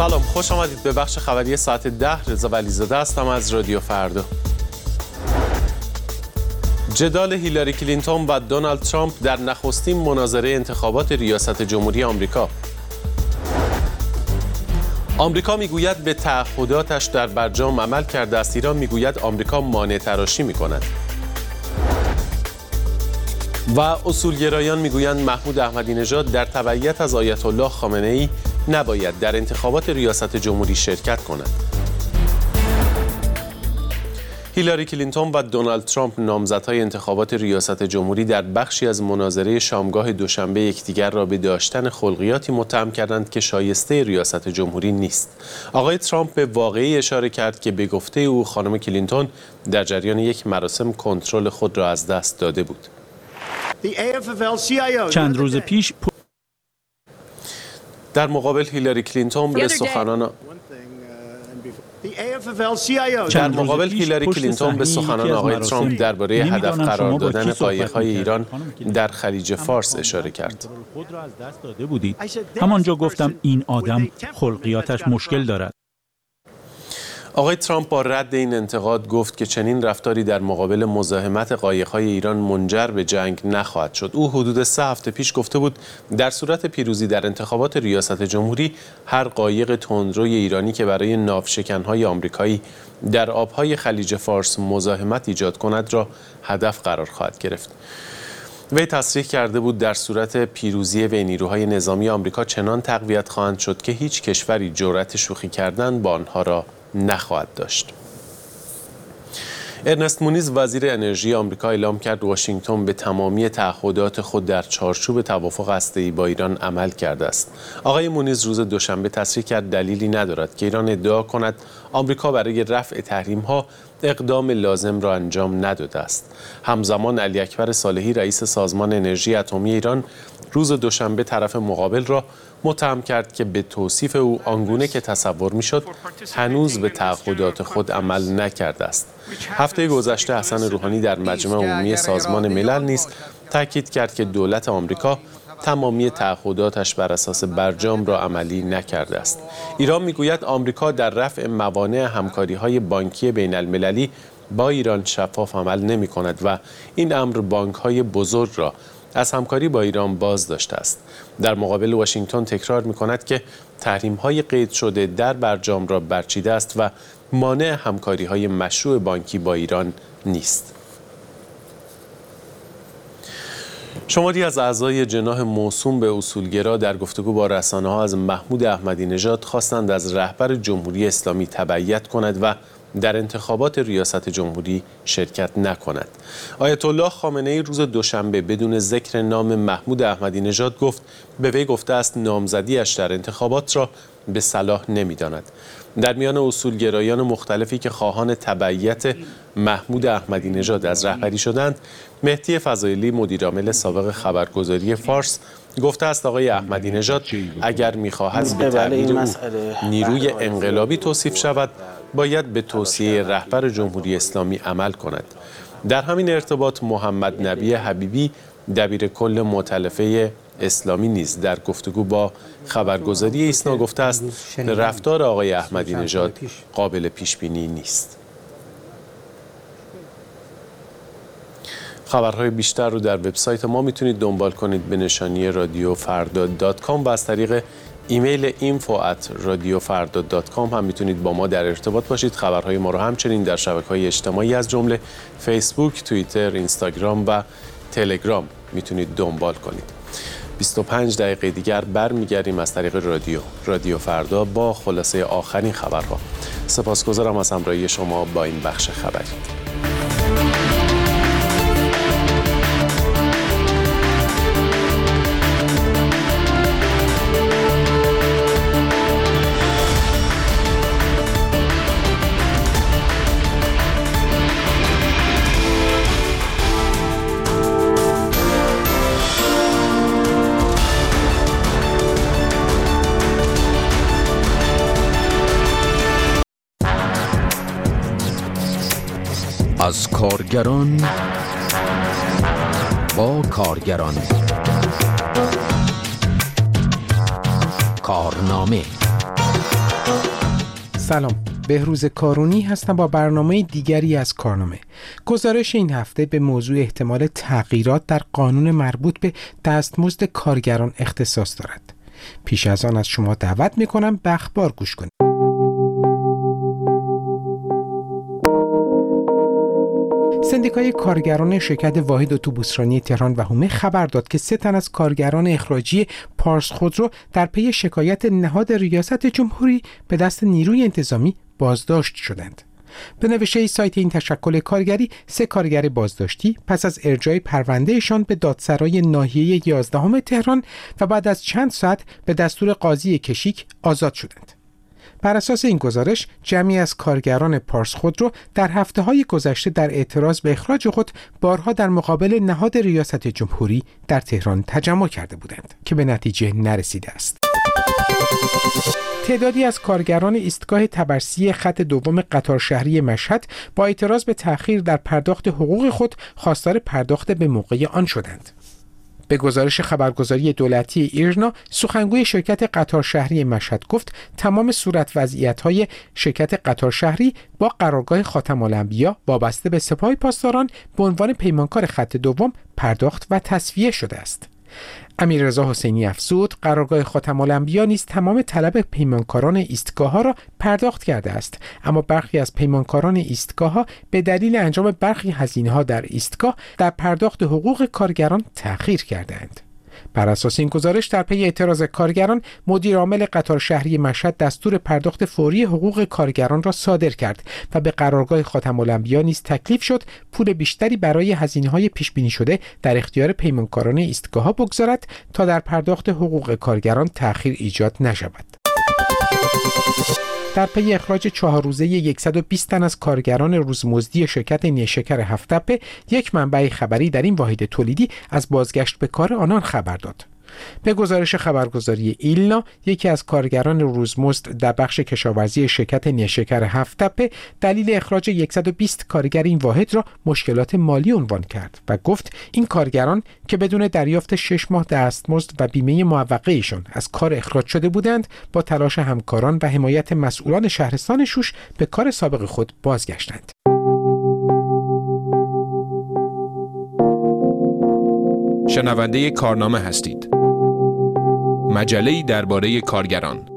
سلام، خوش آمدید به بخش خبری ساعت 10. رضا ولیزاده هستم از رادیو فردا. جدال هیلاری کلینتون و دونالد ترامپ در نخستین مناظره انتخابات ریاست جمهوری آمریکا. آمریکا میگوید به تعهداتش در برجام عمل کرده است. ایران میگوید آمریکا مانع تراشی میکند. و اصولگرایان میگویند محمود احمدی نژاد در تبعیت از آیت الله خامنه ای نباید در انتخابات ریاست جمهوری شرکت کند. هیلاری کلینتون و دونالد ترامپ نامزدهای انتخابات ریاست جمهوری در بخشی از مناظره شامگاه دوشنبه یکدیگر را به داشتن خلقیاتی متهم کردند که شایسته ریاست جمهوری نیست. آقای ترامپ به واقعی اشاره کرد که به گفته او خانم کلینتون در جریان یک مراسم کنترل خود را از دست داده بود. چند روز پیش در مقابل هیلاری کلینتون به سخنان آقای ترامپ درباره هدف قرار دادن قایق‌های ایران در خلیج فارس اشاره کرد. همانجا گفتم این آدم خلقیاتش مشکل دارد. آقای ترامپ با رد این انتقاد گفت که چنین رفتاری در مقابل مزاحمت قایق‌های ایران منجر به جنگ نخواهد شد. او حدود 3 هفته پیش گفته بود در صورت پیروزی در انتخابات ریاست جمهوری هر قایق تندروی ایرانی که برای ناوشکن‌های آمریکایی در آب‌های خلیج فارس مزاحمت ایجاد کند را هدف قرار خواهد گرفت. وی تصریح کرده بود در صورت پیروزی وی نیروهای نظامی آمریکا چنان تقویت خواهند شد که هیچ کشوری جرأت شوخی کردن با آنها را نخواهد داشت. ارنست مونیز وزیر انرژی آمریکا اعلام کرد واشنگتن به تمامی تعهدات خود در چارچوب توافق هسته‌ای با ایران عمل کرده است. آقای مونیز روز دوشنبه تصریح کرد دلیلی ندارد که ایران ادعا کند آمریکا برای رفع تحریم‌ها اقدام لازم را انجام نداده است. همزمان علی اکبر صالحی رئیس سازمان انرژی اتمی ایران روز دوشنبه طرف مقابل را متهم کرد که به توصیف او آنگونه که تصور میشد هنوز به تعهدات خود عمل نکرده است. هفته گذشته حسن روحانی در مجمع عمومی سازمان ملل نیز تاکید کرد که دولت آمریکا تمامی تعهداتش بر اساس برجام را عملی نکرده است. ایران میگوید آمریکا در رفع موانع همکاری‌های بانکی بین المللی با ایران شفاف عمل نمی کند و این امر بانک‌های بزرگ را از همکاری با ایران باز داشته است. در مقابل واشنگتن تکرار می‌کند که تحریم‌های قید شده در برجام را برچیده است و مانع همکاری‌های مشروع بانکی با ایران نیست. شماری از اعضای جناح موسوم به اصولگرا در گفتگو با رسانه‌ها از محمود احمدی نژاد خواستند از رهبر جمهوری اسلامی تبعیت کند و در انتخابات ریاست جمهوری شرکت نکند. آیت الله خامنه ای روز دوشنبه بدون ذکر نام محمود احمدی نژاد به وی گفته است نامزدیش در انتخابات را به صلاح نمی‌داند. در میان اصولگرایان مختلفی که خواهان تبعیت محمود احمدی نژاد از رهبری شدند، مهدی فضایلی مدیرعامل سابق خبرگزاری فارس گفته است آقای احمدی نژاد اگر می‌خواهد به تعبیر او نیروی انقلابی توصیف شود باید به توصیه رهبر جمهوری اسلامی عمل کند. در همین ارتباط محمد نبی حبیبی دبیر کل مؤتلفه اسلامی نیز در گفتگو با خبرگزاری ایسنا گفته است رفتار آقای احمدی نژاد قابل پیش بینی نیست. خبرهای بیشتر رو در وبسایت ما میتونید دنبال کنید به نشانی radiofarda.com و از طریق ایمیل info@radiofarda.com هم میتونید با ما در ارتباط باشید. خبرهای ما رو همچنین در شبکه‌های اجتماعی از جمله فیسبوک، توییتر، اینستاگرام و تلگرام میتونید دنبال کنید. 25 دقیقه دیگر برمیگردیم از طریق رادیو فردا با خلاصه آخرین خبرها. سپاسگزارم از همراهی شما با این بخش خبری. از کارگران با کارگران کارنامه سلام، بهروز کارونی هستم با برنامه دیگری از کارنامه. گزارش این هفته به موضوع احتمال تغییرات در قانون مربوط به دستمزد کارگران اختصاص دارد. پیش از آن از شما دعوت میکنم به اخبار گوش کنید. سندیکای کارگران شرکت واحد اتوبوسرانی تهران و هومه خبر داد که 3 تن از کارگران اخراجی پارس خودرو در پی شکایت نهاد ریاست جمهوری به دست نیروی انتظامی بازداشت شدند. به نوشته سایت این تشکل کارگری، 3 کارگر بازداشتی پس از ارجاع پروندهشان به دادسرای ناحیه 11 تهران و بعد از چند ساعت به دستور قاضی کشیک آزاد شدند. بر اساس این گزارش، جمعی از کارگران پارس خودرو در هفته‌های گذشته در اعتراض به اخراج خود بارها در مقابل نهاد ریاست جمهوری در تهران تجمع کرده بودند که به نتیجه نرسیده است. تعدادی از کارگران ایستگاه تبرسی خط دوم قطار شهری مشهد با اعتراض به تأخیر در پرداخت حقوق خود خواستار پرداخت به موقع آن شدند. به گزارش خبرگزاری دولتی ایرنا، سخنگوی شرکت قطار شهری مشهد گفت تمام صورت وضعیت‌های شرکت قطار شهری با قرارگاه خاتم الانبیا وابسته به سپاه پاسداران به عنوان پیمانکار خط دوم پرداخت و تسویه شده است. امیررضا حسینی افزود قرارگاه خاتم الانبیا نیز تمام طلب پیمانکاران ایستگاه‌ها را پرداخت کرده است، اما برخی از پیمانکاران ایستگاه‌ها به دلیل انجام برخی هزینه‌ها در ایستگاه در پرداخت حقوق کارگران تأخیر کردند. بر اساس این گزارش، در پی اعتراض کارگران، مدیر عامل قطار شهری مشهد دستور پرداخت فوری حقوق کارگران را صادر کرد و به قرارگاه خاتم الانبیا نیز تکلیف شد پول بیشتری برای هزینه‌های پیش بینی شده در اختیار پیمانکاران ایستگاه‌ها بگذارد تا در پرداخت حقوق کارگران تأخیر ایجاد نشود. در پی اخراج 4 روزه 120 تن از کارگران روزمزدی شرکت نیشکر هفت‌تپه، یک منبع خبری در این واحد تولیدی از بازگشت به کار آنان خبر داد. به گزارش خبرگزاری ایلنا، یکی از کارگران روزمزد در بخش کشاورزی شرکت نیشکر هفت‌تپه دلیل اخراج 120 کارگر این واحد را مشکلات مالی عنوان کرد و گفت این کارگران که بدون دریافت 6 ماه دستمزد و بیمه معوقه‌ایشان از کار اخراج شده بودند، با تلاش همکاران و حمایت مسئولان شهرستان شوش به کار سابق خود بازگشتند. شنونده کارنامه هستید. مجله‌ای درباره کارگران.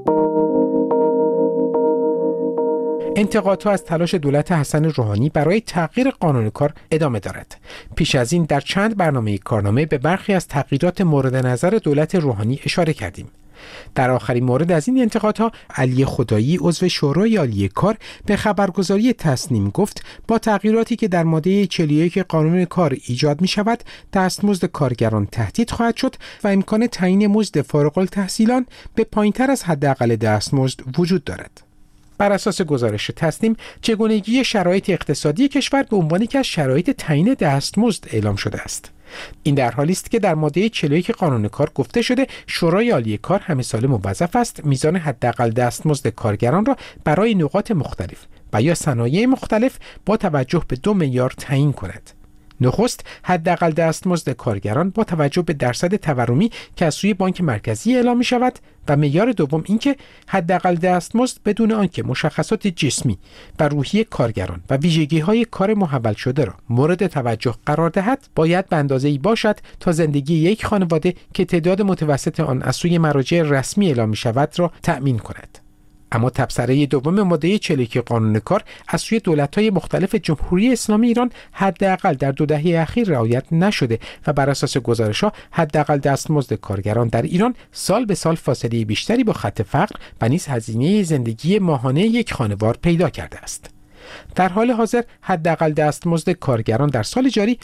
انتقادها از تلاش دولت حسن روحانی برای تغییر قانون کار ادامه دارد. پیش از این در چند برنامه کارنامه به برخی از تغییرات مورد نظر دولت روحانی اشاره کردیم. در آخرین مورد از این انتقادها، علی خدایی عضو شورای عالی کار به خبرگزاری تصنیم گفت با تغییراتی که در ماده 41 قانون کار ایجاد می شود، دستمزد کارگران تهدید خواهد شد و امکان تعیین مزد فارغ التحصیلان به پایین‌تر از حداقل دستمزد وجود دارد. بر اساس گزارش تصنیم، چگونگی شرایط اقتصادی کشور به عنوان یکی از شرایط تعیین دستمزد اعلام شده است. این در حالی است که در ماده 41 قانون کار گفته شده شورای عالی کار همه ساله موظف است میزان حداقل دستمزد کارگران را برای نقاط مختلف و یا صنایع مختلف با توجه به 2 معیار تعیین کند. نخست، حداقل دستمزد کارگران با توجه به درصد تورمی که از سوی بانک مرکزی اعلام می شود و معیار دوم اینکه حداقل دستمزد بدون آنکه مشخصات جسمی و روحی کارگران و ویژگی‌های کار محول شده را مورد توجه قرار دهد، باید به اندازه‌ای باشد تا زندگی یک خانواده که تعداد متوسط آن از سوی مراجع رسمی اعلام می شود را تأمین کند. اما تبصره دوم ماده 41 قانون کار از سوی دولت‌های مختلف جمهوری اسلامی ایران حداقل در 2 دهه اخیر رعایت نشده و بر اساس گزارش‌ها حداقل دستمزد کارگران در ایران سال به سال فاصله بیشتری با خط فقر و نیز هزینه زندگی ماهانه یک خانوار پیدا کرده است. در حال حاضر حداقل دستمزد کارگران در سال جاری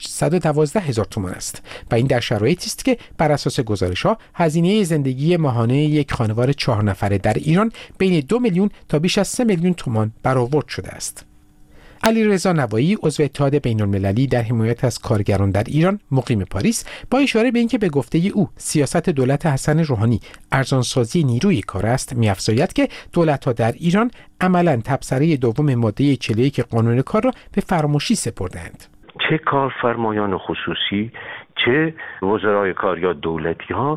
812,000 تومان است و این در شرایطی است که بر اساس گزارش‌ها هزینه زندگی ماهانه یک خانوار 4 نفره در ایران بین 2 میلیون تا بیش از 3 میلیون تومان برآورد شده است. علیرضا نوایی عضو اتحاد بین‌المللی در حمایت از کارگران در ایران مقیم پاریس با اشاره به اینکه به گفته او سیاست دولت حسن روحانی ارزانسازی نیروی کار است، می‌افزاید که دولت‌ها در ایران عملاً تبصره دوم ماده 41 قانون کار را به فراموشی سپردند. چه کارفرمایان خصوصی، چه وزرای کار یا دولتی ها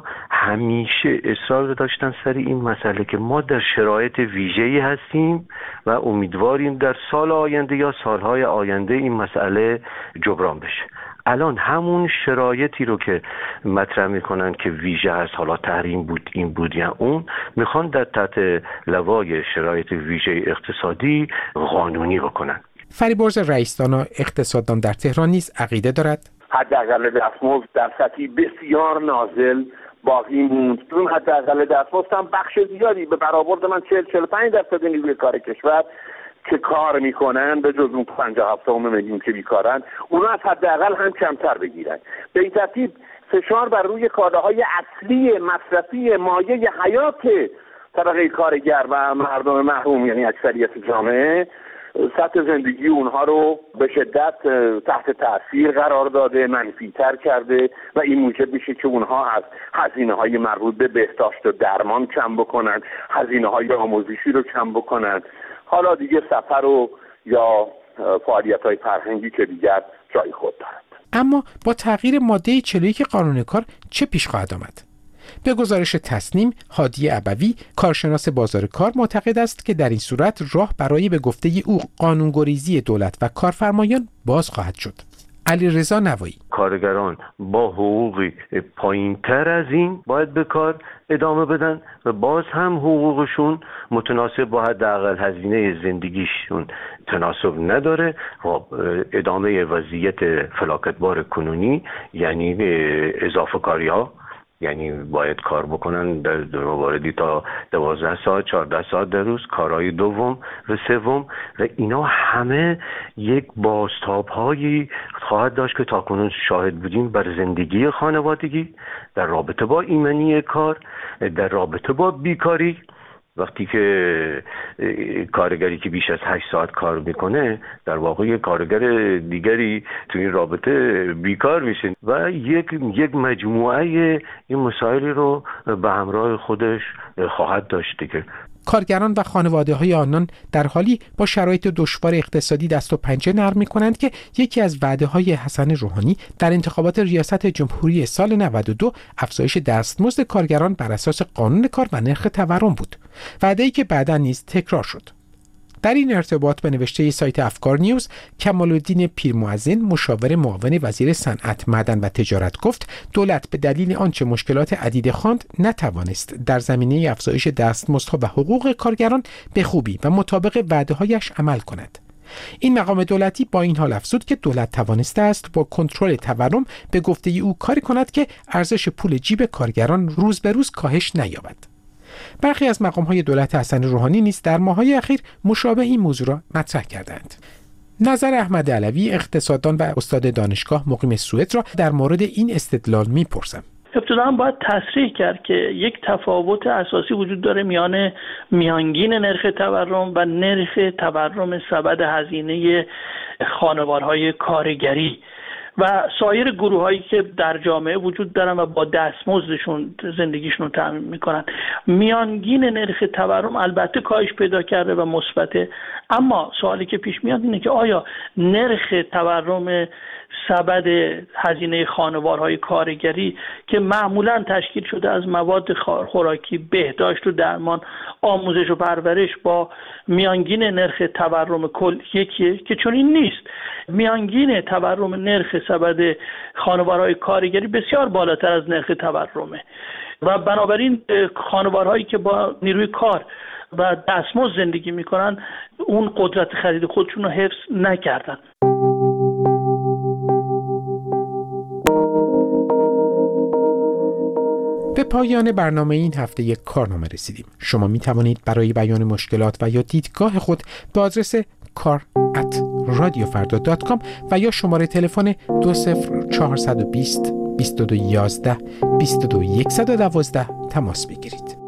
همیشه اصرار داشتن سر این مسئله که ما در شرایط ویژه‌ای هستیم و امیدواریم در سال آینده یا سالهای آینده این مسئله جبران بشه. الان همون شرایطی رو که مطرح میکنن که ویژه هست، حالا تحریم بود، این بود یا اون، میخوان در تحت لوای شرایط ویژه اقتصادی قانونی بکنن. فریبرز رئیسدانا اقتصاددان در تهران نیز عقیده دارد حداقل دستمزد در سطحی بسیار نازل باقی موند. اون حداقل دستمزد هم بخش زیادی به برآورد من 40-45% نیروی کار کشور که کار میکنن به جز اون 57 میلیون که بیکارن، اونا از حداقل هم کمتر بگیرن. به این ترتیب فشار بر روی کالاهای اصلی مصرفی مایه حیات طبقه کارگر و مردم محروم، یعنی اکثریت جامعه، سطح زندگی اونها رو به شدت تحت تاثیر قرار داده، منفی‌تر کرده و این موجب میشه که اونها از هزینه‌های مربوط به بهداشت و درمان کم بکنن، هزینه‌های آموزشی رو کم بکنن. حالا دیگه سفر و یا فعالیت‌های فرهنگی که دیگر جای خود دارد. اما با تغییر ماده 41 قانون کار چه پیش خواهد آمد؟ به گزارش تصنیم، هادی ابوی، کارشناس بازار کار، معتقد است که در این صورت راه برای به گفته او قانونگریزی دولت و کارفرمایان باز خواهد شد. علیرضا نوایی: کارگران با حقوقی پایین‌تر از این باید به کار ادامه بدن و باز هم حقوقشون متناسب با حداقل هزینه زندگیشون تناسب نداره و ادامه وضعیت فلاکتبار کنونی، یعنی اضافه کاری‌ها، یعنی باید کار بکنن در مواردی تا 12 ساعت 14 ساعت در روز، کارهای دوم و سوم، و اینا همه یک بازتاب‌هایی خواهد داشت که تاکنون شاهد بودیم بر زندگی خانوادگی، در رابطه با ایمنی کار، در رابطه با بیکاری. وقتی که کارگری که بیش از 8 ساعت کار میکنه، در واقع یک کارگر دیگری تو این رابطه بیکار میشه و یک مجموعه این مسائلی رو به همراه خودش خواهد داشت دیگه. کارگران و خانواده‌های آنان در حالی با شرایط دشوار اقتصادی دست و پنجه نرم می‌کنند که یکی از وعده‌های حسن روحانی در انتخابات ریاست جمهوری سال 92 افزایش دستمزد کارگران بر اساس قانون کار و نرخ تورم بود. وعده‌ای که بعداً نیز تکرار شد. در این ارتباط به نوشته سایت افکار نیوز، کمال‌الدین پیرمؤذن، مشاور معاون وزیر صنعت، معدن و تجارت، گفت دولت به دلیل آنچه مشکلات عدیده خواند نتوانست در زمینه افزایش دستمزدها و حقوق کارگران به خوبی و مطابق وعده‌هایش عمل کند. این مقام دولتی با این حال افزود که دولت توانسته است با کنترل تورم به گفته او کاری کند که ارزش پول جیب کارگران روز به روز کاهش نیابد. برخی از مقام‌های دولت حسن روحانی نیز در ماه‌های اخیر مشابه این موضوع را مطرح کردند. نظر احمد علوی، اقتصاددان و استاد دانشگاه مقیم سوئد، را در مورد این استدلال می‌پرسم. ابتداً باید تصریح کرد که یک تفاوت اساسی وجود داره میان میانگین نرخ تورم و نرخ تورم سبد هزینه خانوارهای کارگری و سایر گروه‌هایی که در جامعه وجود دارن و با دستمزدشون زندگیشون رو تامین میکنن. میانگین نرخ تورم البته کاهش پیدا کرده و مثبته، اما سوالی که پیش میاد اینه که آیا نرخ تورم سبد هزینه خانوارهای کارگری که معمولاً تشکیل شده از مواد خوراکی، بهداشت و درمان، آموزش و پرورش با میانگین نرخ تورم کل یکیه؟ که چون این نیست. میانگین تورم نرخ سبد خانوارهای کارگری بسیار بالاتر از نرخ تورمه و بنابراین خانوارهایی که با نیروی کار و دستمزد زندگی میکنن اون قدرت خرید خودشون رو حفظ نکردن. به پایان برنامه این هفته یک کارنامه رسیدیم. شما می توانید برای بیان مشکلات و یا دیدگاه خود به آدرس kar@radiofarda.com و یا شماره تلفن 20420 2211 22112 تماس بگیرید.